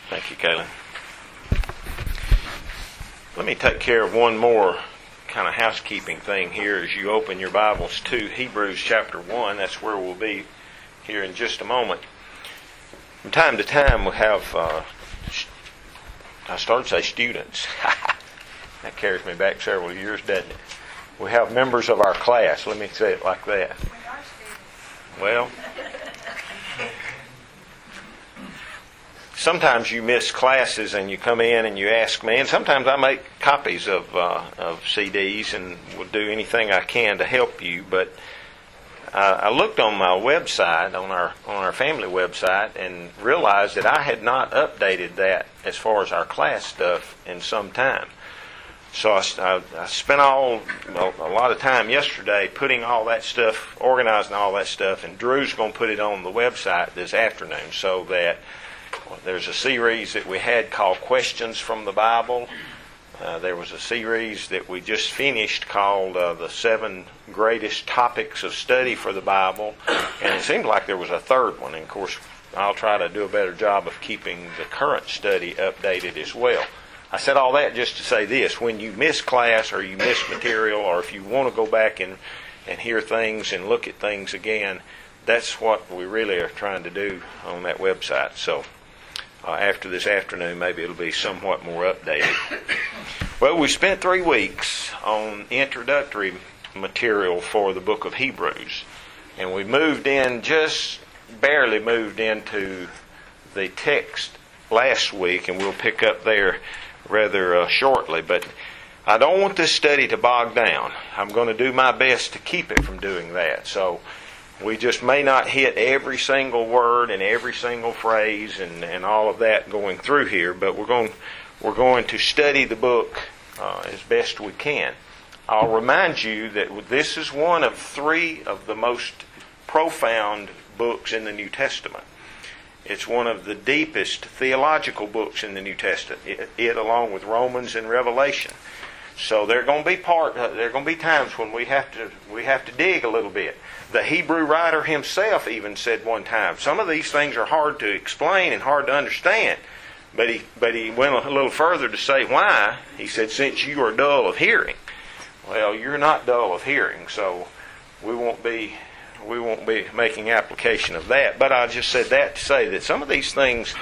Thank you, Kaylin. Let me take care of one more kind of housekeeping thing here as you open your Bibles to Hebrews chapter 1. That's where we'll be here in just a moment. From time to time we have, I started to say students. That carries me back several years, doesn't it? We have members of our class. Let me say it like that. Well, sometimes you miss classes and you come in and you ask me, and sometimes I make copies of CDs and will do anything I can to help you. But I looked on my website, on our family website, and realized that I had not updated that as far as our class stuff in some time. So I spent a lot of time yesterday putting all that stuff, organizing all that stuff, and Drew's going to put it on the website this afternoon so that there's a series that we had called Questions from the Bible. There was a series that we just finished called The 7 Greatest Topics of Study for the Bible. And it seemed like there was a third one. And of course, I'll try to do a better job of keeping the current study updated as well. I said all that just to say this. When you miss class or you miss material, or if you want to go back and hear things and look at things again, that's what we really are trying to do on that website. So after this afternoon, maybe it'll be somewhat more updated. Well, we spent 3 weeks on introductory material for the book of Hebrews. And we just barely moved into the text last week, and we'll pick up there rather shortly. But I don't want this study to bog down. I'm going to do my best to keep it from doing that. So we just may not hit every single word and every single phrase and all of that going through here, but we're going to study the book as best we can. I'll remind you that this is one of 3 of the most profound books in the New Testament. It's one of the deepest theological books in the New Testament. It along with Romans and Revelation. So there are going to be times when we have to dig a little bit. The Hebrew writer himself even said one time, some of these things are hard to explain and hard to understand. But he went a little further to say why. He said, since you are dull of hearing. Well, you're not dull of hearing, so we won't be making application of that. But I just said that to say that some of these things,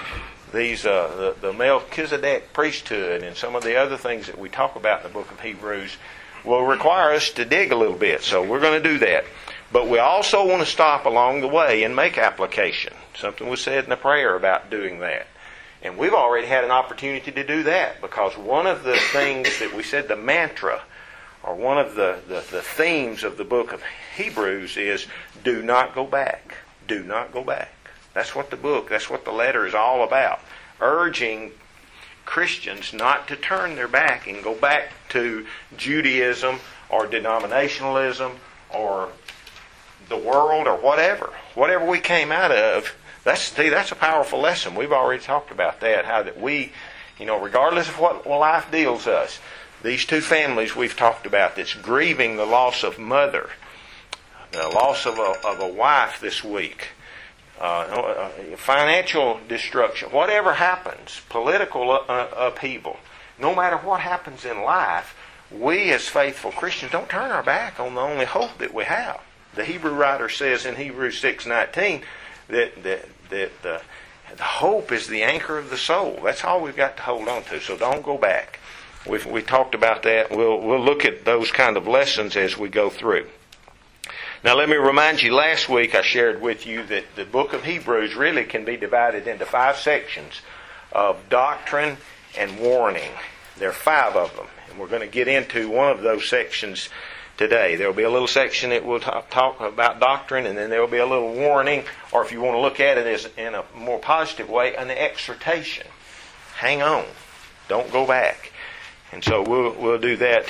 the Melchizedek priesthood and some of the other things that we talk about in the book of Hebrews will require us to dig a little bit. So we're going to do that. But we also want to stop along the way and make application. Something was said in the prayer about doing that. And we've already had an opportunity to do that, because one of the things that we said, the mantra, or one of the themes of the book of Hebrews is, do not go back. Do not go back. That's what the letter is all about. Urging Christians not to turn their back and go back to Judaism or denominationalism or the world or whatever. Whatever we came out of, that's a powerful lesson. We've already talked about that, how that we, regardless of what life deals us, these 2 families we've talked about that's grieving the loss of mother, the loss of a wife this week, financial destruction, whatever happens, political upheaval, no matter what happens in life, we as faithful Christians don't turn our back on the only hope that we have. The Hebrew writer says in Hebrews 6:19 that the hope is the anchor of the soul. That's all we've got to hold on to. So don't go back. We talked about that. We'll look at those kind of lessons as we go through. Now let me remind you, last week I shared with you that the book of Hebrews really can be divided into 5 sections of doctrine and warning. There are 5 of them, and we're going to get into one of those sections today. There will be a little section that will talk about doctrine, and then there will be a little warning, or if you want to look at it as in a more positive way, an exhortation. Hang on. Don't go back. And so we'll do that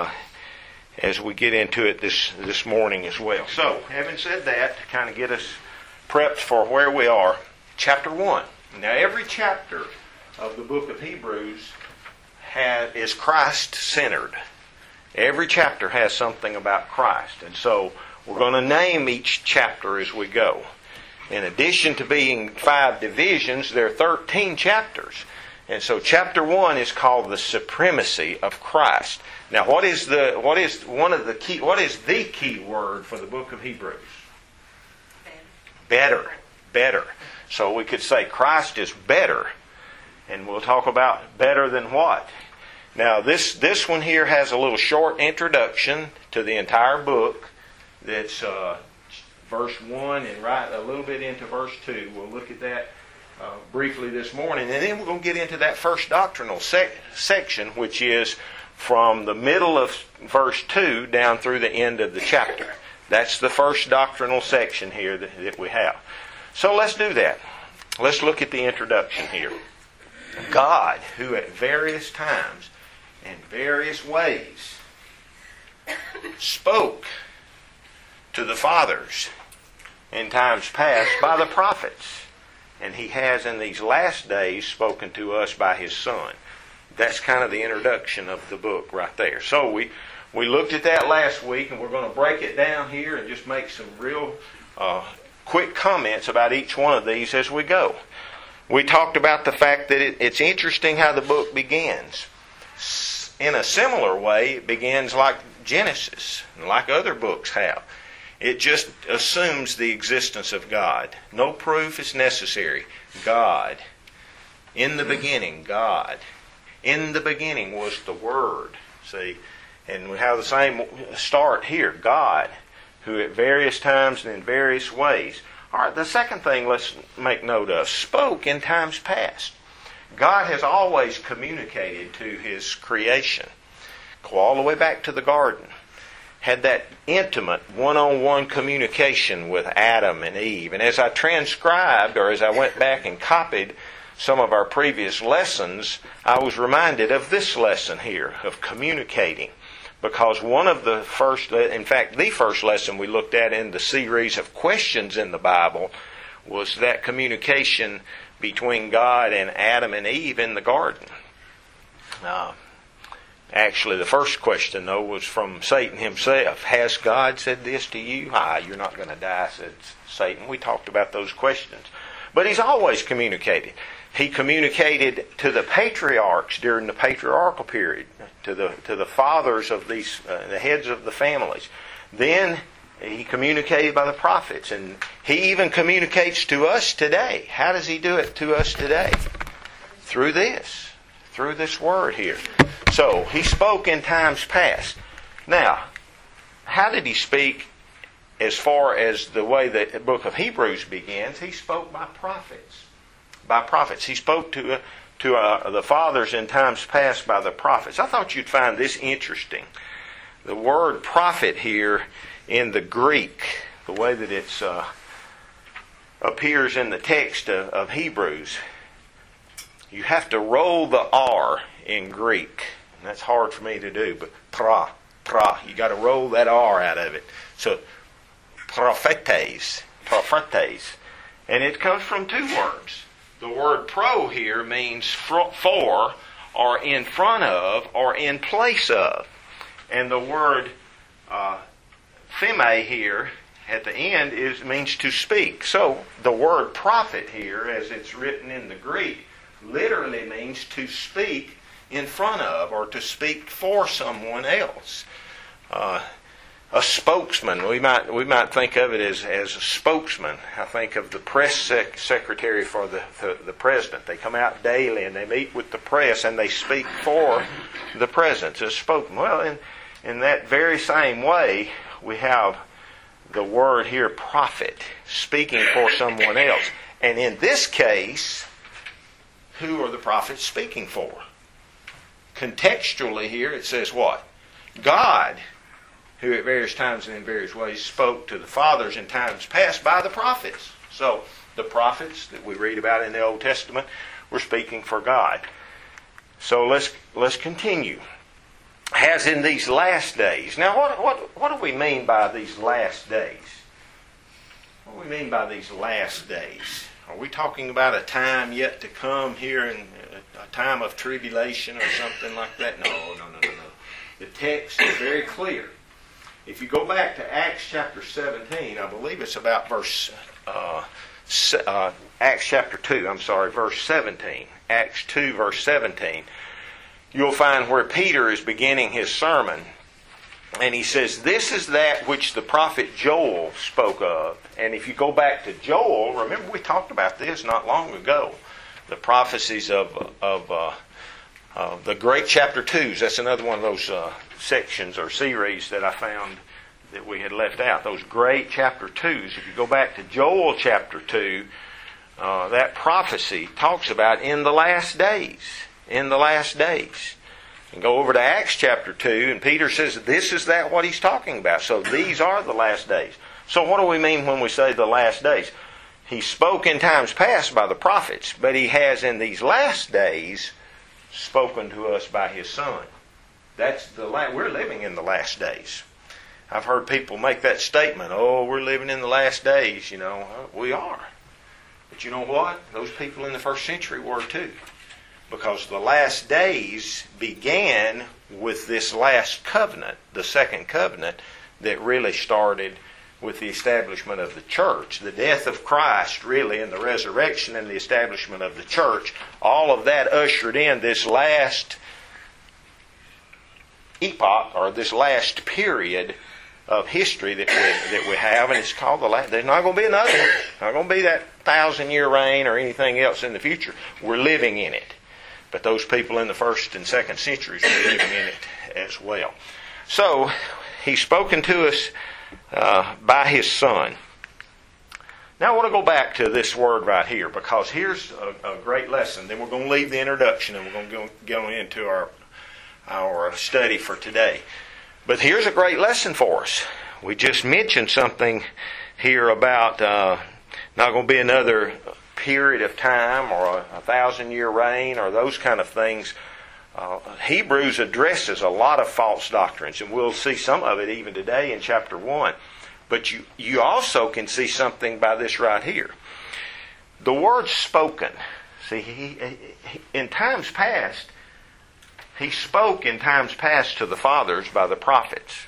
as we get into it this morning as well. So, having said that, to kind of get us prepped for where we are, chapter 1. Now, every chapter of the book of Hebrews is Christ-centered. Every chapter has something about Christ. And so we're going to name each chapter as we go. In addition to being 5 divisions, there are 13 chapters. And so chapter 1 is called the supremacy of Christ. Now, what is the key word for the book of Hebrews? Better. Better. So we could say Christ is better. And we'll talk about better than what. Now, this one here has a little short introduction to the entire book. That's verse 1 and right a little bit into verse 2. We'll look at that briefly this morning. And then we're going to get into that first doctrinal section, which is from the middle of verse 2 down through the end of the chapter. That's the first doctrinal section here that we have. So let's do that. Let's look at the introduction here. God, who at various times and various ways spoke to the fathers in times past by the prophets, and He has in these last days spoken to us by His Son. That's kind of the introduction of the book right there. So we looked at that last week, and we're going to break it down here and just make some real quick comments about each one of these as we go. We talked about the fact that it's interesting how the book begins. In a similar way, it begins like Genesis, like other books have. It just assumes the existence of God. No proof is necessary. God. In the beginning, God. In the beginning was the Word. See? And we have the same start here. God, who at various times and in various ways. All right, the second thing let's make note of. Spoke in times past. God has always communicated to His creation. Go all the way back to the garden. Had that intimate one-on-one communication with Adam and Eve. And as I transcribed, or as I went back and copied some of our previous lessons, I was reminded of this lesson here, of communicating. Because one of the first, in fact, the first lesson we looked at in the series of questions in the Bible was that communication between God and Adam and Eve in the garden. Actually, the first question, though, was from Satan himself. Has God said this to you? You're not going to die, said Satan. We talked about those questions. But He's always communicated. He communicated to the patriarchs during the patriarchal period, to the fathers of these, the heads of the families. Then He communicated by the prophets, and He even communicates to us today. How does He do it to us today? Through this Word here. So, He spoke in times past. Now, how did He speak as far as the way the book of Hebrews begins? He spoke by prophets. By prophets. He spoke to the fathers in times past by the prophets. I thought you'd find this interesting. The word prophet here in the Greek, the way that it appears in the text of Hebrews, you have to roll the R in Greek. And that's hard for me to do, but pra. You got to roll that R out of it. So, prophetes. And it comes from two words. The word pro here means for, or in front of, or in place of. And the word theme here at the end means to speak. So the word prophet here, as it's written in the Greek, literally means to speak in front of, or to speak for someone else. A spokesman, we might think of it as a spokesman. I think of the press secretary for the president. They come out daily and they meet with the press and they speak for the president. It's a spokesman. Well, in that very same way, we have the word here, prophet, speaking for someone else. And in this case, who are the prophets speaking for? Contextually here, it says what? God, who at various times and in various ways spoke to the fathers in times past by the prophets. So, the prophets that we read about in the Old Testament were speaking for God. So, let's continue. Has in these last days. Now, what do we mean by these last days? What do we mean by these last days? Are we talking about a time yet to come here, in a time of tribulation or something like that? No. The text is very clear. If you go back to Acts chapter 17, I believe it's about verse Acts chapter 2, verse 17. Acts 2, verse 17. You'll find where Peter is beginning his sermon. And he says, this is that which the prophet Joel spoke of. And if you go back to Joel, remember we talked about this not long ago. The prophecies of the great chapter 2s. That's another one of those sections or series that I found that we had left out. Those great chapter 2s. If you go back to Joel chapter 2, that prophecy talks about in the last days. In the last days. And go over to Acts chapter 2, and Peter says this is that what he's talking about. So these are the last days. So what do we mean when we say the last days? He spoke in times past by the prophets, but he has in these last days spoken to us by his Son. We're living in the last days. I've heard people make that statement, oh, we're living in the last days, We are. But you know what? Those people in the first century were too. Because the last days began with this last covenant, the second covenant, that really started with the establishment of the church. The death of Christ, really, and the resurrection and the establishment of the church, all of that ushered in this last epoch, or this last period of history that we have, and it's called the last. There's not going to be another one. Not going to be that 1,000-year reign or anything else in the future. We're living in it. But those people in the first and second centuries were living in it as well. So, he's spoken to us by his Son. Now I want to go back to this word right here, because here's a great lesson. Then we're going to leave the introduction and we're going to go into our study for today. But here's a great lesson for us. We just mentioned something here about not going to be another period of time or a 1,000-year reign or those kind of things. Hebrews addresses a lot of false doctrines, and we'll see some of it even today in chapter 1. But you also can see something by this right here. The word spoken. See, in times past, he spoke in times past to the fathers by the prophets.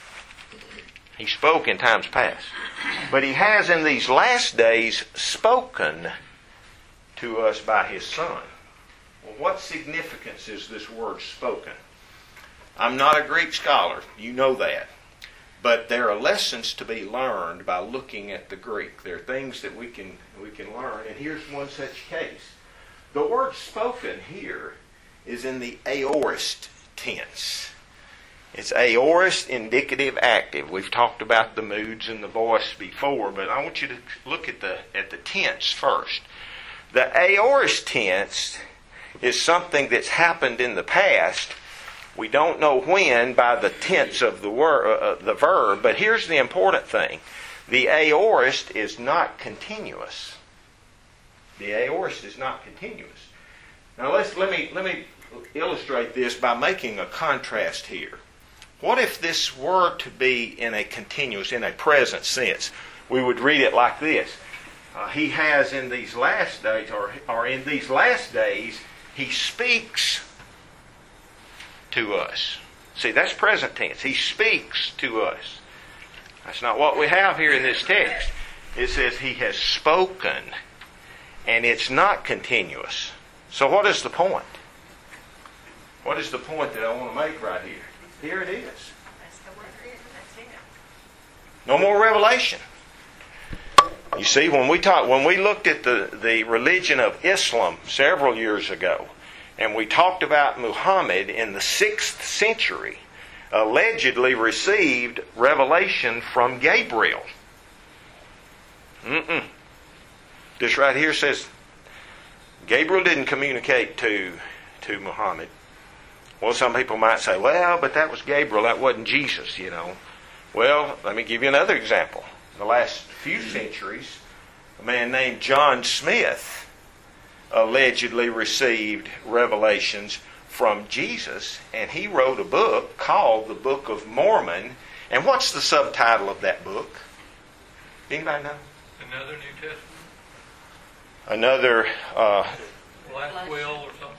He spoke in times past. But he has in these last days spoken to us by his Son. Well, what significance is this word spoken? I'm not a Greek scholar. You know that. But there are lessons to be learned by looking at the Greek. There are things that we can learn. And here's one such case. The word spoken here is in the aorist tense. It's aorist, indicative, active. We've talked about the moods and the voice before, but I want you to look at the tense first. The aorist tense is something that's happened in the past. We don't know when by the tense of the verb, but here's the important thing. The aorist is not continuous. The aorist is not continuous. Now let me illustrate this by making a contrast here. What if this were to be in a continuous, in a present sense? We would read it like this. He has in these last days, or in these last days, he speaks to us. See, that's present tense. He speaks to us. That's not what we have here in this text. It says he has spoken, and it's not continuous. So what is the point? What is the point that I want to make right here? Here it is. No more revelation. You see, when we looked at the religion of Islam several years ago, and we talked about Muhammad in the 6th century, allegedly received revelation from Gabriel. This right here says Gabriel didn't communicate to Muhammad. Well, some people might say, well, but that was Gabriel, that wasn't Jesus, Well, let me give you another example. In the last few centuries, a man named John Smith allegedly received revelations from Jesus, and he wrote a book called the Book of Mormon. And what's the subtitle of that book? Anybody know? Another New Testament? Another... Last will or something?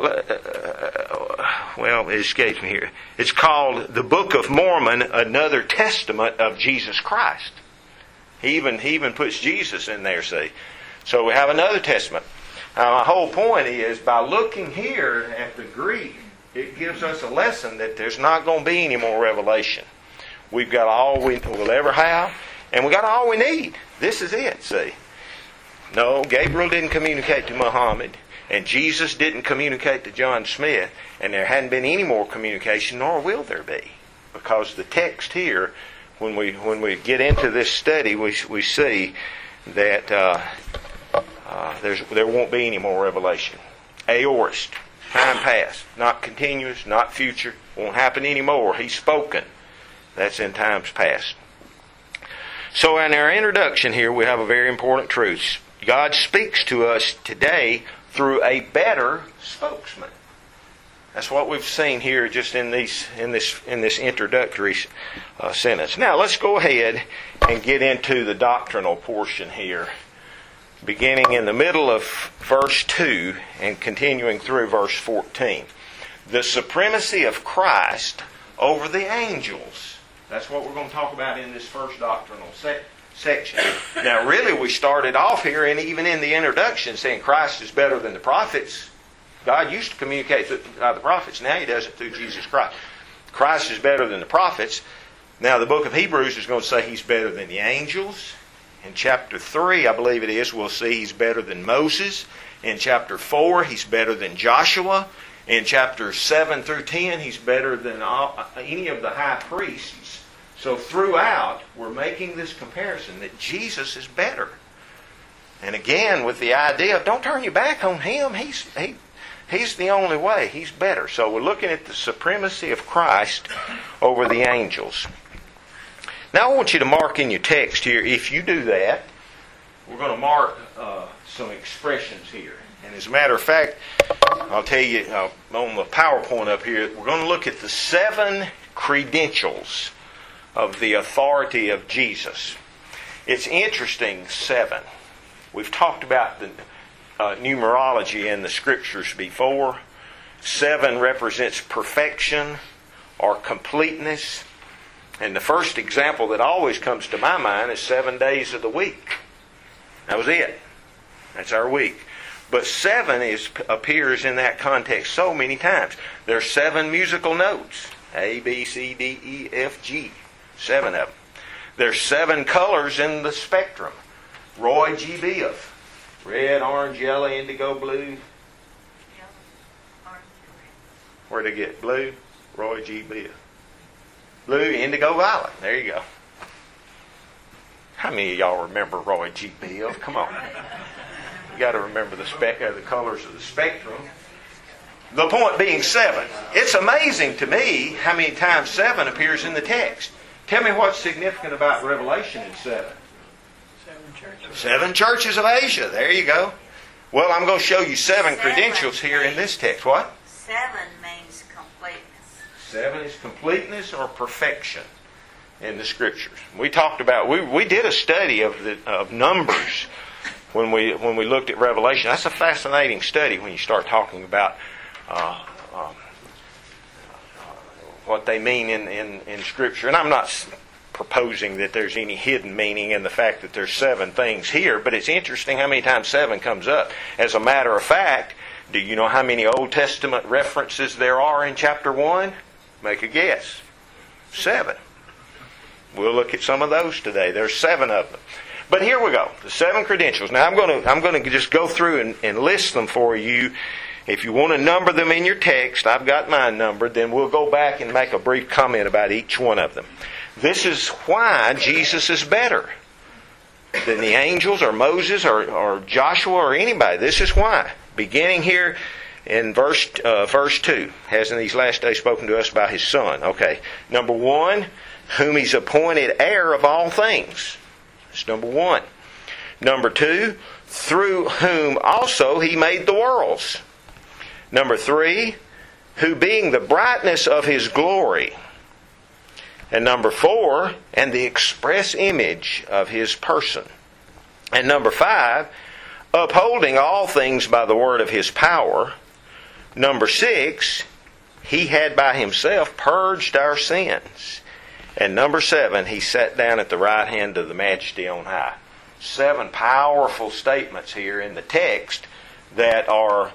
Well, it escapes me here. It's called the Book of Mormon, Another Testament of Jesus Christ. He even puts Jesus in there, see. So we have another testament. My whole point is, by looking here at the Greek, it gives us a lesson that there's not going to be any more revelation. We've got all we will ever have, and we got all we need. This is it, see. No, Gabriel didn't communicate to Muhammad, and Jesus didn't communicate to John Smith, and there hadn't been any more communication, nor will there be. Because the text here, when we get into this study, we see that there won't be any more revelation. Aorist, time past, not continuous, not future, won't happen anymore. He's spoken. That's in times past. So in our introduction here, we have a very important truth. God speaks to us today through a better spokesman. That's what we've seen here just in this introductory sentence. Now let's go ahead and get into the doctrinal portion here, beginning in the middle of verse 2 and continuing through verse 14. The supremacy of Christ over the angels. That's what we're going to talk about in this first doctrinal section. Now really we started off here, and even in the introduction, saying Christ is better than the prophets. God used to communicate through the prophets. Now He does it through Jesus Christ. Christ is better than the prophets. Now the book of Hebrews is going to say He's better than the angels. In chapter 3, I believe it is, we'll see He's better than Moses. In chapter 4, He's better than Joshua. In chapters 7 through 10, He's better than any of the high priests. So throughout, we're making this comparison that Jesus is better. And again, with the idea of don't turn your back on Him. He's the only way. He's better. So we're looking at the supremacy of Christ over the angels. Now I want you to mark in your text here, if you do that, we're going to mark some expressions here. And as a matter of fact, I'll tell you on the PowerPoint up here, we're going to look at the 7 credentials of the authority of Jesus. It's interesting, 7. We've talked about the numerology in the Scriptures before. 7 represents perfection or completeness. And the first example that always comes to my mind is 7 days of the week. That was it. That's our week. But 7 appears in that context so many times. There are 7 musical notes. A, B, C, D, E, F, G. 7 of them. There's 7 colors in the spectrum. Roy G. Biv. Red, orange, yellow, indigo, blue. Yellow, orange, and Where'd they get? Blue, Roy G. Biv. Blue, indigo, violet. There you go. How many of y'all remember Roy G. Biv? Come on. You got to remember the colors of the spectrum. The point being 7. It's amazing to me how many times 7 appears in the text. Tell me what's significant about Revelation in 7. 7 churches of Asia. There you go. Well, I'm going to show you 7 credentials here in this text. What? 7 means completeness. 7 is completeness or perfection in the Scriptures. We talked about, we did a study of Numbers when we looked at Revelation. That's a fascinating study when you start talking about what they mean in Scripture. And I'm not proposing that there's any hidden meaning in the fact that there's 7 things here, but it's interesting how many times 7 comes up. As a matter of fact, do you know how many Old Testament references there are in chapter 1? Make a guess. 7. We'll look at some of those today. There's 7 of them. But here we go. The 7 credentials. Now I'm going to just go through and list them for you. If you want to number them in your text, I've got mine numbered, then we'll go back and make a brief comment about each one of them. This is why Jesus is better than the angels or Moses or Joshua or anybody. This is why. Beginning here in verse 2, has in these last days spoken to us by His Son. Okay. Number 1, whom He's appointed heir of all things. That's number 1. Number 2, through whom also He made the worlds. Number 3, who being the brightness of His glory. And number 4, and the express image of His person. And number 5, upholding all things by the word of His power. Number 6, He had by Himself purged our sins. And number 7, He sat down at the right hand of the Majesty on high. 7 powerful statements here in the text that are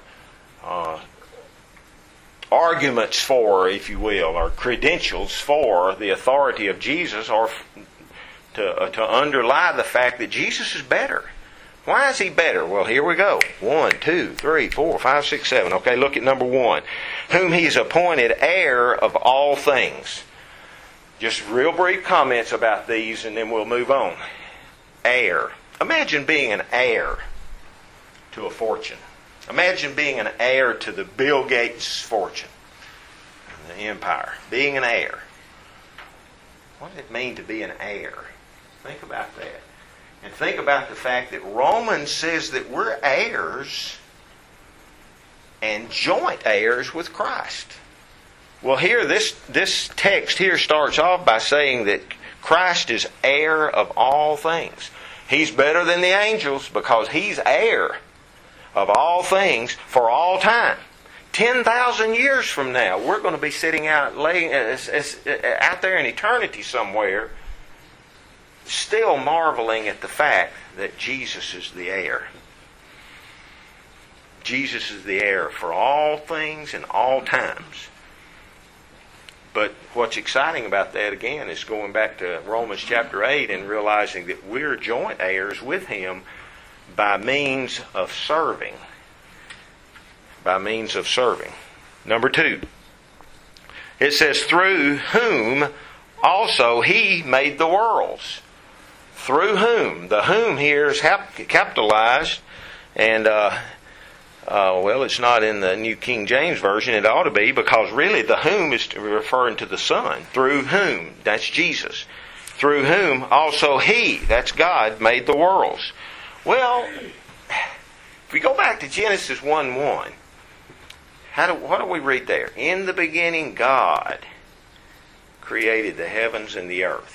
arguments for, if you will, or credentials for the authority of Jesus, or to underlie the fact that Jesus is better. Why is He better? Well, here we go. 1, 2, 3, 4, 5, 6, 7. Okay, look at number 1. Whom He's appointed heir of all things. Just real brief comments about these and then we'll move on. Heir. Imagine being an heir to a fortune. Imagine being an heir to the Bill Gates fortune, the empire. Being an heir. What does it mean to be an heir? Think about that. And think about the fact that Romans says that we're heirs and joint heirs with Christ. Well, here, this text here starts off by saying that Christ is heir of all things. He's better than the angels because He's heir of all things for all time. 10,000 years from now, we're going to be sitting out there in eternity somewhere, still marveling at the fact that Jesus is the heir. Jesus is the heir for all things and all times. But what's exciting about that, again, is going back to Romans chapter 8 and realizing that we're joint heirs with Him by means of serving. By means of serving. Number 2. It says, through whom also He made the worlds. Through whom. The whom here is capitalized, and well, it's not in the New King James Version. It ought to be, because really the whom is referring to the Son. Through whom, that's Jesus. Through whom also He, that's God, made the worlds. Well, if we go back to Genesis 1:1, what do we read there? In the beginning, God created the heavens and the earth.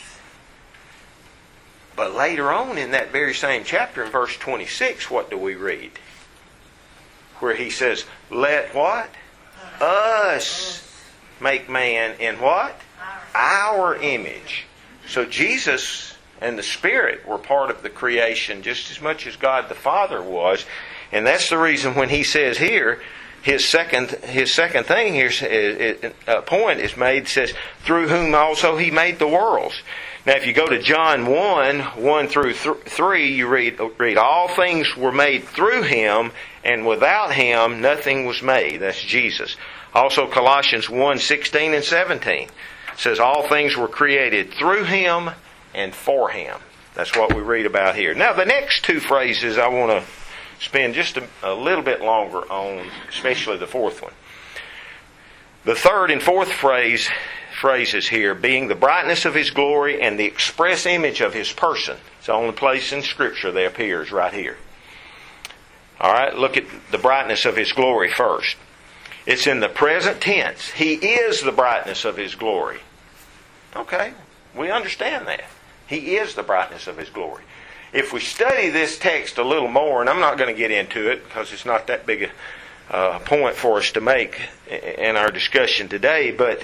But later on in that very same chapter, in verse 26, what do we read? Where He says, let what? Us make man in what? Our image. So Jesus and the Spirit were part of the creation just as much as God the Father was. And that's the reason when He says here, His second thing here, point is made, says, through whom also He made the worlds. Now, if you go to John 1 through 3, you read, all things were made through Him, and without Him nothing was made. That's Jesus. Also, Colossians 1:16 and 17 says, all things were created through Him and for Him. That's what we read about here. Now, the next 2 phrases I want to spend just a little bit longer on, especially the 4th one. The 3rd and 4th phrases here, being the brightness of His glory and the express image of His person. It's the only place in Scripture that appears right here. Alright, look at the brightness of His glory first. It's in the present tense. He is the brightness of His glory. Okay, we understand that. He is the brightness of His glory. If we study this text a little more, and I'm not going to get into it because it's not that big a point for us to make in our discussion today, but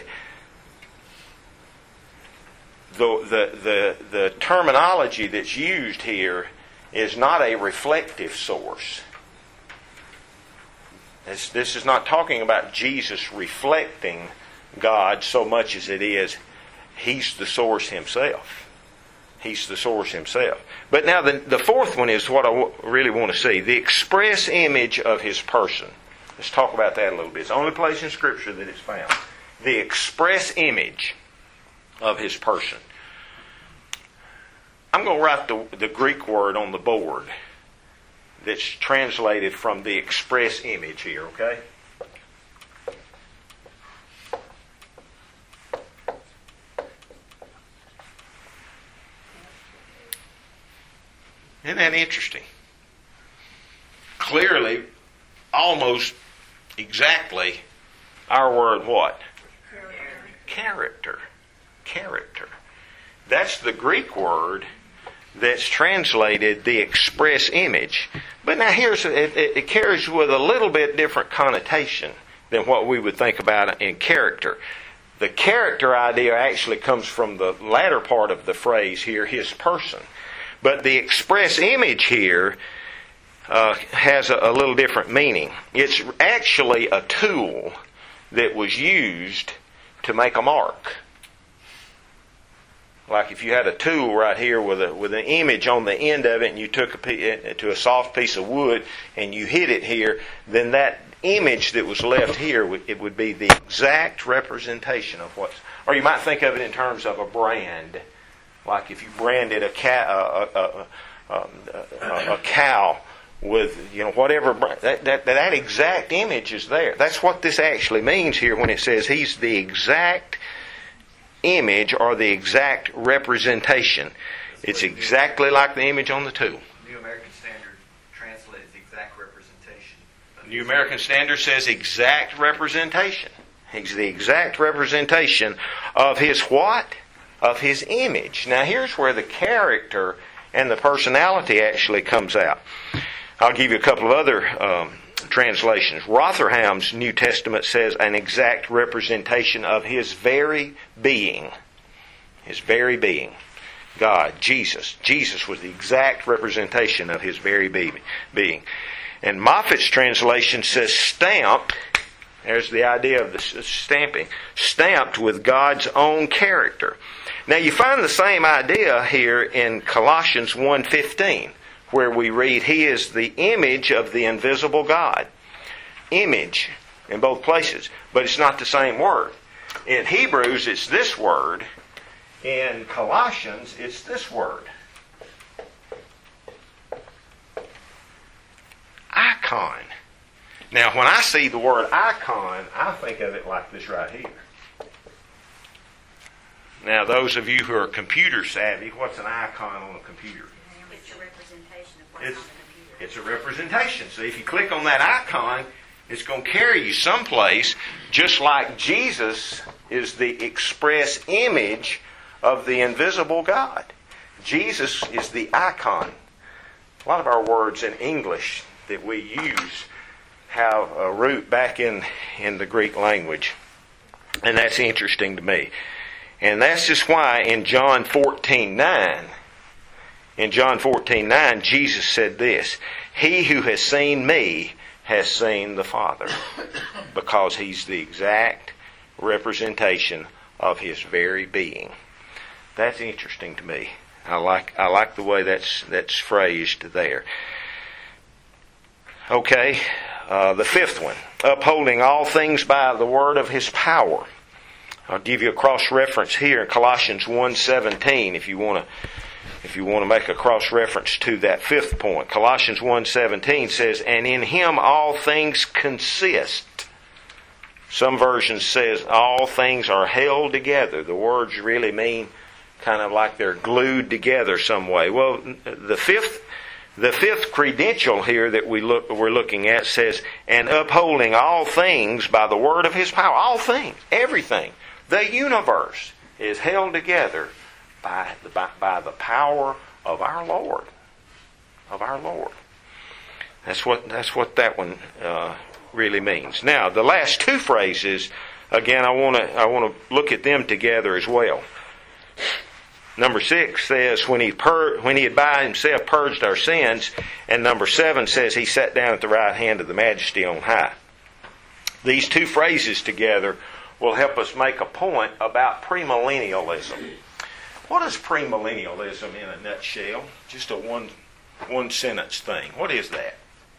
the terminology that's used here is not a reflective source. This is not talking about Jesus reflecting God so much as it is He's the source Himself. He's the source Himself. But now the 4th one is what I really want to see. The express image of His person. Let's talk about that a little bit. It's the only place in Scripture that it's found. The express image of His person. I'm going to write the Greek word on the board that's translated from the express image here, okay? Isn't that interesting? Clearly, almost exactly, our word what? Character. Character. That's the Greek word that's translated the express image. But now it carries with a little bit different connotation than what we would think about in character. The character idea actually comes from the latter part of the phrase here, His person. But the express image here has a little different meaning. It's actually a tool that was used to make a mark. Like if you had a tool right here with an image on the end of it, and you took it to a soft piece of wood and you hit it here, then that image that was left here, it would be the exact representation of what's. Or you might think of it in terms of a brand. Like if you branded a cow with whatever that exact image is there. That's what this actually means here when it says he's the exact image or the exact representation. It's exactly like the image on the tool. New American Standard translates exact representation. New American Standard says exact representation. He's the exact representation of his what? Of his image. Now here's where the character and the personality actually comes out. I'll give you a couple of other translations. Rotherham's New Testament says an exact representation of his very being. His very being. God, Jesus. Jesus was the exact representation of his very being. And Moffat's translation says stamped. There's the idea of the stamping. Stamped with God's own character. Now you find the same idea here in Colossians 1:15, where we read, He is the image of the invisible God. Image in both places, but it's not the same word. In Hebrews, it's this word. In Colossians, it's this word. Icon. Now, when I see the word icon, I think of it like this right here. Now, those of you who are computer savvy, what's an icon on a computer? It's a representation of what's on the computer. It's a representation. So if you click on that icon, it's going to carry you someplace, just like Jesus is the express image of the invisible God. Jesus is the icon. A lot of our words in English that we use have a root back in the Greek language. And that's interesting to me. And that's just why in John 14:9, Jesus said this, He who has seen me has seen the Father, because He's the exact representation of His very being. That's interesting to me. I like the way that's phrased there. Okay, the fifth one, upholding all things by the word of His power. I'll give you a cross-reference here in Colossians 1:17 if you want to make a cross-reference to that fifth point. Colossians 1:17 says, and in Him all things consist. Some versions says all things are held together. The words really mean kind of like they're glued together some way. Well, the fifth credential here that we're looking at says, and upholding all things by the word of His power. All things, everything. The universe is held together by the power of our Lord. Of our Lord. That's what that one really means. Now, the last two phrases, again, I want to look at them together as well. Number 6 says, when he had by Himself purged our sins, and number 7 says He sat down at the right hand of the Majesty on high. These two phrases together will help us make a point about premillennialism. What is premillennialism in a nutshell? Just a one sentence thing. What is that?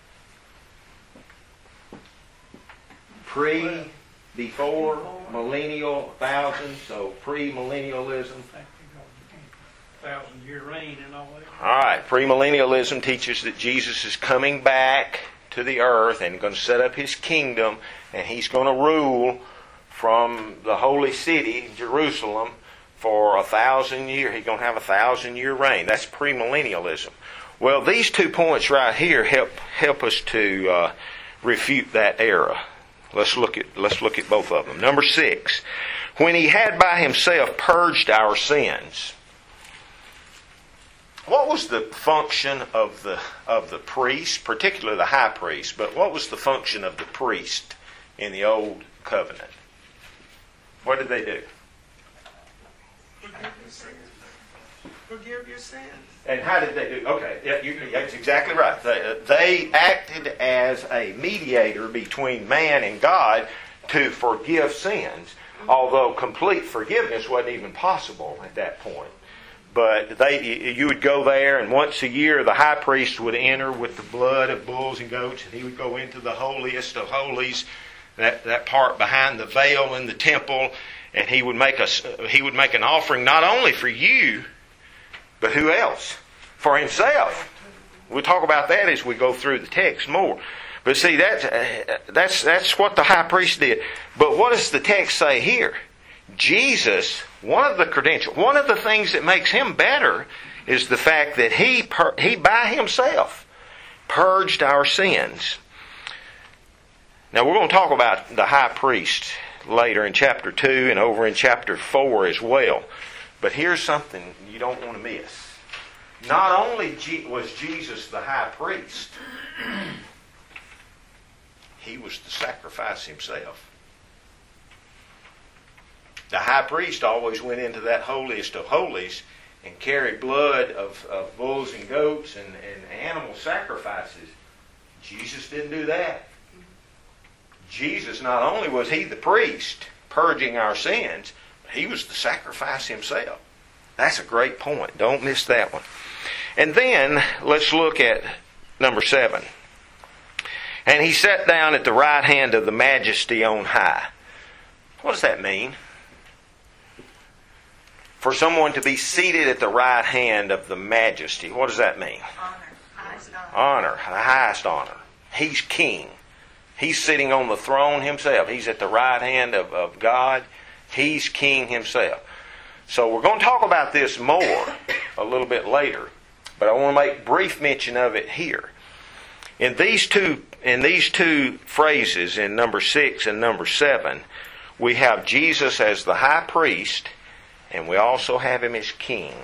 Before, millennial, thousand, so premillennialism. 1,000-year reign and all that. All right, premillennialism teaches that Jesus is coming back to the earth and going to set up His kingdom, and He's going to rule from the holy city, Jerusalem, for 1,000 years. He's going to have 1,000-year reign. That's premillennialism. Well, these 2 points right here help us to refute that error. Let's look at both of them. Number 6, when He had by Himself purged our sins. What was the function of the priest, particularly the high priest, but what was the function of the priest in the Old Covenant? What did they do? forgive your sins. And how did they do? Okay, that's exactly right. They acted as a mediator between man and God to forgive sins, although complete forgiveness wasn't even possible at that point. But you would go there, and once a year the high priest would enter with the blood of bulls and goats, and he would go into the holiest of holies, that part behind the veil in the temple, and he would make an offering not only for you, but who else? For himself. We'll talk about that as we go through the text more. But see, that's what the high priest did. But what does the text say here? Jesus, one of the things that makes him better is the fact that he by himself purged our sins. Now we're going to talk about the high priest later in chapter 2 and over in chapter 4 as well. But here's something you don't want to miss. Not only was Jesus the high priest, he was the sacrifice himself. The high priest always went into that holiest of holies and carried blood of bulls and goats and animal sacrifices. Jesus didn't do that. Jesus, not only was he the priest purging our sins, but he was the sacrifice himself. That's a great point. Don't miss that one. And then let's look at number 7. And he sat down at the right hand of the Majesty on high. What does that mean? For someone to be seated at the right hand of the Majesty, what does that mean? Honor. Highest honor. Honor, the highest honor. He's king. He's sitting on the throne himself. He's at the right hand of God. He's king himself. So we're going to talk about this more a little bit later, but I want to make brief mention of it here. In these two phrases, in number 6 and number 7, we have Jesus as the high priest, and we also have him as king.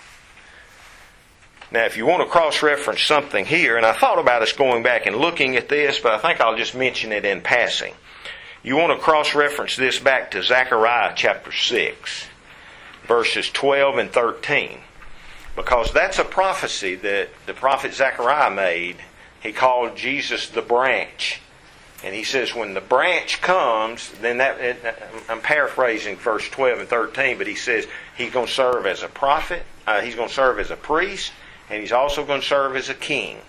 Now, if you want to cross-reference something here, and I thought about us going back and looking at this, but I think I'll just mention it in passing. You want to cross-reference this back to Zechariah chapter 6, verses 12 and 13. Because that's a prophecy that the prophet Zechariah made. He called Jesus the branch. And he says when the branch comes, then I'm paraphrasing verse 12 and 13, but he says he's going to serve as a prophet, he's going to serve as a priest, and he's also going to serve as a king.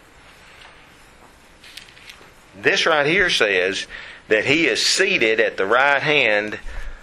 This right here says that he is seated at the right hand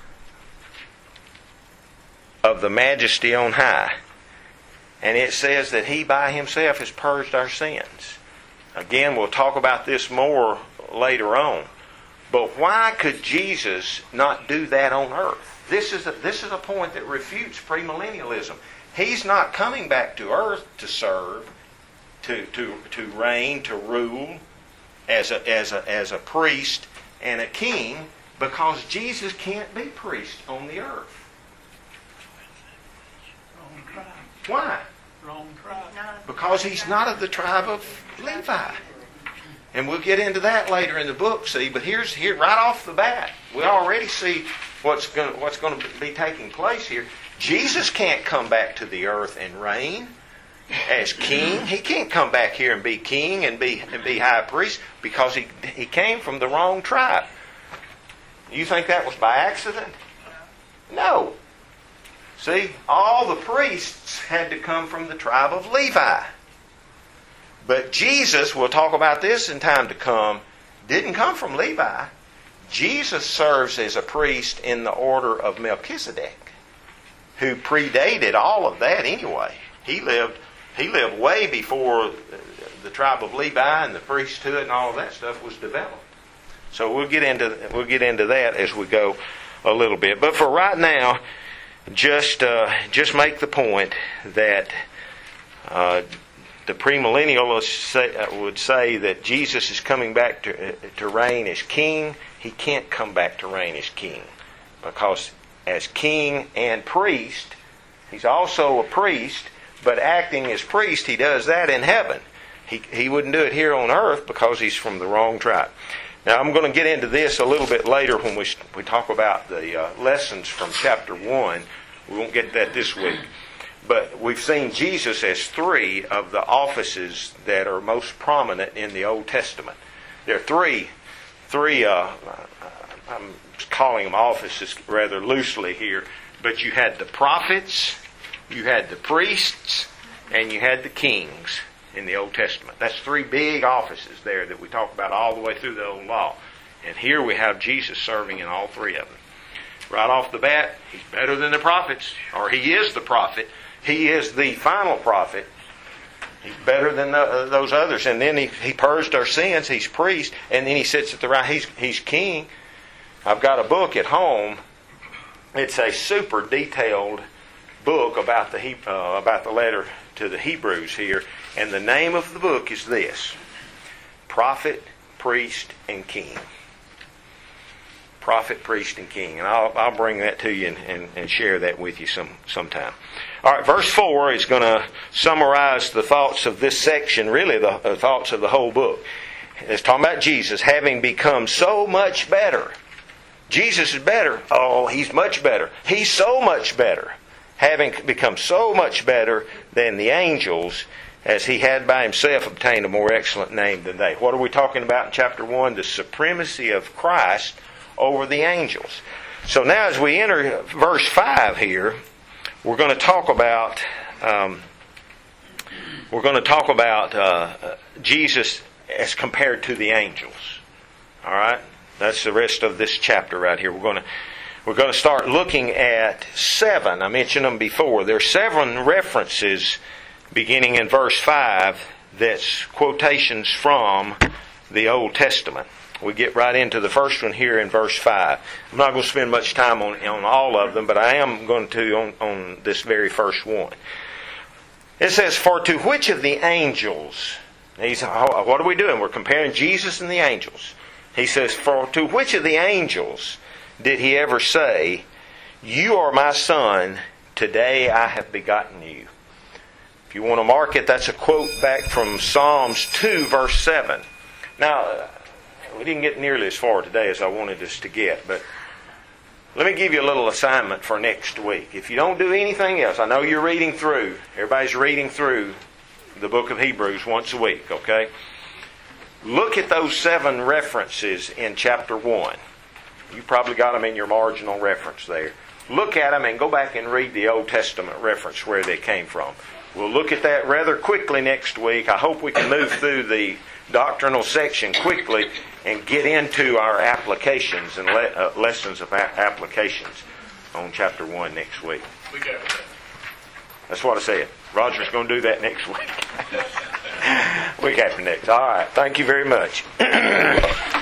of the Majesty on high. And it says that he by himself has purged our sins. Again, we'll talk about this more later on. But why could Jesus not do that on earth? This is a point that refutes premillennialism. He's not coming back to earth to serve, to reign, to rule as a priest and a king, because Jesus can't be priest on the earth. Why? Wrong tribe. Because he's not of the tribe of Levi. And we'll get into that later in the book, see. But here right off the bat, we already see what's going to be taking place here. Jesus can't come back to the earth and reign as king. He can't come back here and be king and be high priest because he came from the wrong tribe. You think that was by accident? No. See, all the priests had to come from the tribe of Levi. But Jesus, we'll talk about this in time to come, didn't come from Levi. Jesus serves as a priest in the order of Melchizedek, who predated all of that anyway. He lived way before the tribe of Levi and the priesthood and all of that stuff was developed. So we'll get into that as we go a little bit. But for right now, just make the point that the premillennialists would say that Jesus is coming back to reign as king. He can't come back to reign as king, because as king and priest, he's also a priest, but acting as priest, he does that in heaven. He wouldn't do it here on earth because he's from the wrong tribe. Now, I'm going to get into this a little bit later when we talk about the lessons from chapter 1. We won't get that this week. But we've seen Jesus as three of the offices that are most prominent in the Old Testament. There are three. I'm calling them offices rather loosely here, but you had the prophets, you had the priests, and you had the kings in the Old Testament. That's three big offices there that we talk about all the way through the Old Law. And here we have Jesus serving in all three of them. Right off the bat, he's better than the prophets, or he is the prophet. He is the final prophet. He's better than those others. And then he purged our sins. He's priest. And then he sits at the right. He's king. I've got a book at home. It's a super detailed book about the letter to the Hebrews here. And the name of the book is this: Prophet, Priest, and King. Prophet, priest, and king. And I'll bring that to you and share that with you sometime. All right, verse 4 is going to summarize the thoughts of this section, really the thoughts of the whole book. It's talking about Jesus having become so much better. Jesus is better. Oh, he's much better. He's so much better. Having become so much better than the angels, as he had by himself obtained a more excellent name than they. What are we talking about in chapter 1? The supremacy of Christ over the angels. So now as we enter verse 5 here, we're going to talk about Jesus as compared to the angels. All right? That's the rest of this chapter right here. We're going to start looking at 7. I mentioned them before. There are 7 references beginning in verse 5 that's quotations from the Old Testament. We get right into the first one here in verse 5. I'm not going to spend much time on all of them, but I am going to on this very first one. It says, "For to which of the angels..." What are we doing? We're comparing Jesus and the angels. He says, "For to which of the angels did he ever say, 'You are my son, today I have begotten you'?" If you want to mark it, that's a quote back from Psalms 2, verse 7. Now, we didn't get nearly as far today as I wanted us to get, but let me give you a little assignment for next week. If you don't do anything else, I know you're reading through, everybody's reading through the book of Hebrews once a week, okay? Look at those 7 references in chapter 1. You probably got them in your marginal reference there. Look at them and go back and read the Old Testament reference where they came from. We'll look at that rather quickly next week. I hope we can move through the doctrinal section quickly and get into our applications and lessons of applications on chapter 1 next week. We got that. That's what I said. Roger's going to do that next week. Week after next. All right. Thank you very much.